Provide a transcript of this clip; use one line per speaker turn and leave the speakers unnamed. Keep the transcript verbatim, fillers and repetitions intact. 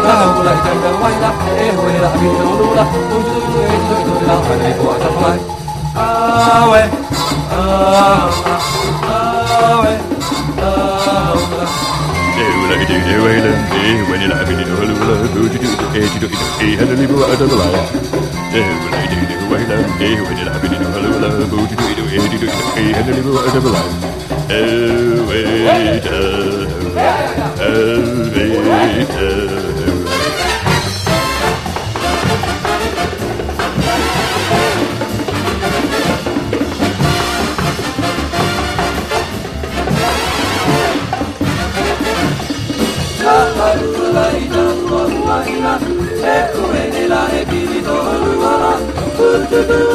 la ita ita waila e hoe la bi no lula o ju ju e ju ju la ane ko ata mai awe awe awe
Eula ida ida waila e when la bi no lula o ju ju e ju ju e hala li bo ata mai Eula ida ida waila e when la bi no lula o ju ju e ju ju e hala li bo ata mai Elweda Elweda
La la la la la, e la e la e la,